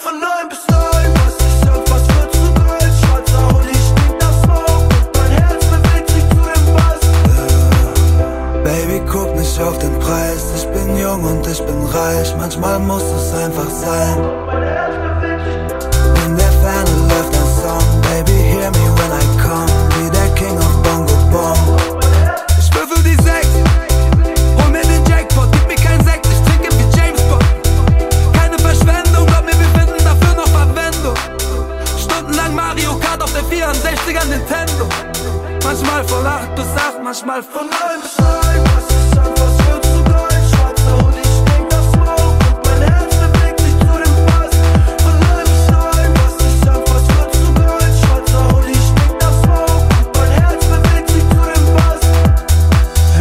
von 9 bis 9. Was ich sag, was wird zu Gold? Schwarzer Hoodie stinkt nach Smoke und mein Herz bewegt sich zu dem Bass. Baby, guck nicht auf den Preis. Ich bin jung und ich bin reich. Manchmal muss es einfach sein. In der Ferne läuft ein Song. Baby, hear me when I come. Wie der King of Bongo Bong. Ich würfel die 6, hol mir den Jackpot. Gib mir keinen Sekt, ich trinke wie James Bond. Keine Verschwendung, glaub mir, wir finden dafür noch Verwendung. Stundenlang Mario Kart auf der 64er Nintendo. Manchmal von 8 bis 8, manchmal von